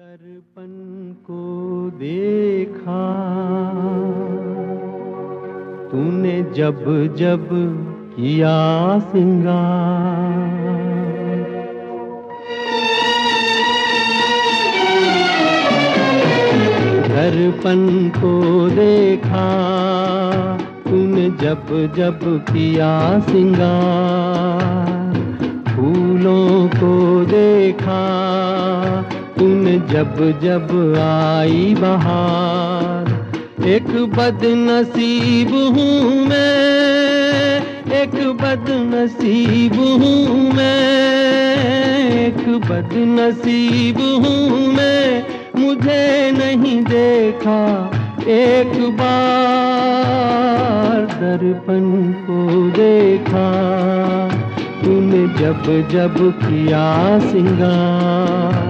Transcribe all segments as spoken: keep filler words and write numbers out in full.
दर्पण को देखा तूने जब जब किया सिंगार, दर्पण को देखा तूने जब जब किया सिंगार, फूलों को देखा तूने जब जब आई बहार। एक बदनसीब हूँ मैं, एक बदनसीब हूँ मैं, एक बदनसीब हूँ मैं, मुझे नहीं देखा एक बार। दर्पण को देखा तूने जब जब किया सिंगार।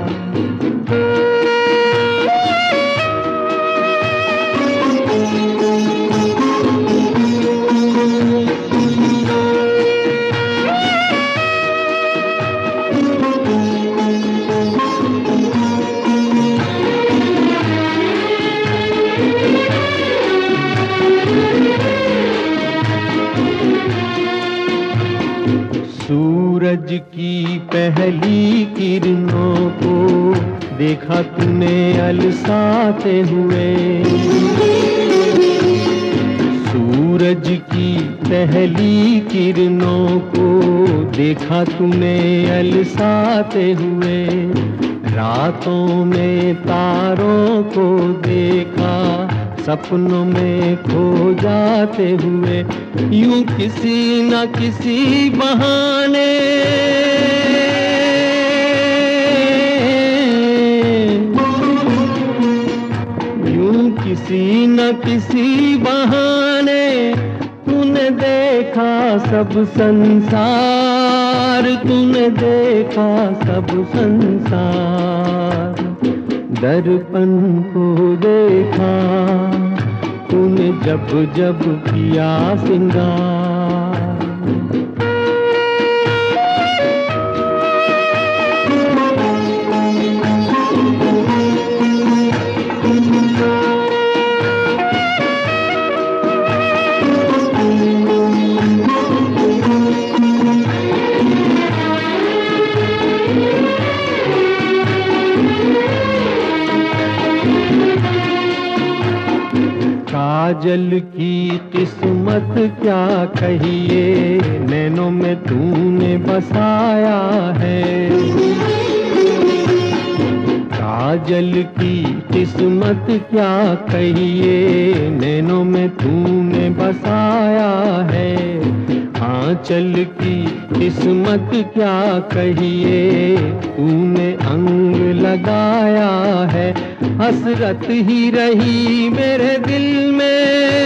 सूरज की पहली किरणों को देखा तूने अलसाते हुए, सूरज की पहली किरणों को देखा तूने अलसाते हुए। रातों में तारों को देखा सपनों में खो जाते हुए। यूं किसी न किसी बहाने यूं किसी न किसी बहाने तूने देखा सब संसार, तूने देखा सब संसार। दर्पण को देखा तूने जब जब किया सिंगार। काजल की किस्मत क्या कहिए, नैनों में तूने बसाया है। काजल की किस्मत क्या कहिए, नैनों में तूने बसाया है। आंचल की किस्मत क्या कहिए, तूने अंग लगाया है। हसरत ही रही मेरे दिल में,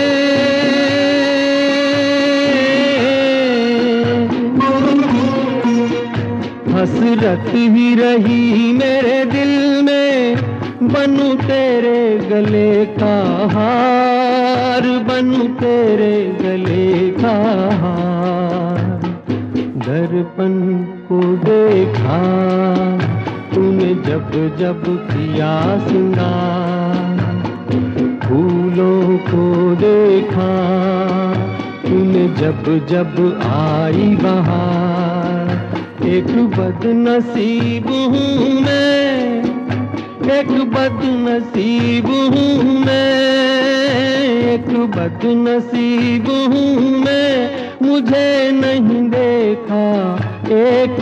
हसरत ही रही मेरे दिल में। बनूं तेरे गले का हार, बनूं तेरे गले का हार। दर्पण को देखा तूने जब जब किया सिंगार, फूलों को देखा तूने जब जब आई बहार। एक बदनसीब हूँ मैं, एक बदनसीब हूँ मैं, एक बदनसीब हूँ मैं, मुझे नहीं देखा एक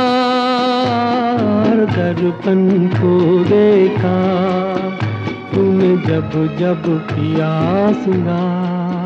बार। दर्पण को देखा तूने जब जब किया सिंगार।